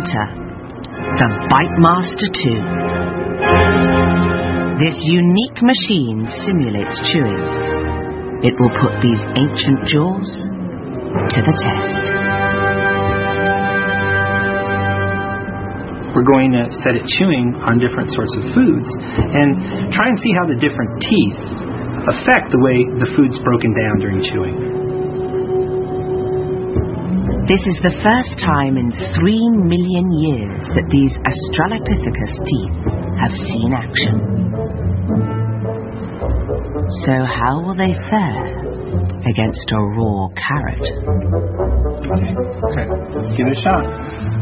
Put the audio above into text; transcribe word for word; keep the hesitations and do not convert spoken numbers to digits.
enter the Bite Master two. This unique machine simulates chewing. It will put these ancient jaws to the test. We're going to set it chewing on different sorts of foods and try and see how the different teeth affect the way the food's broken down during chewing. This is the first time in three million years that these Australopithecus teeth have seen action. So how will they fare against a raw carrot? Okay, okay. Give it a shot.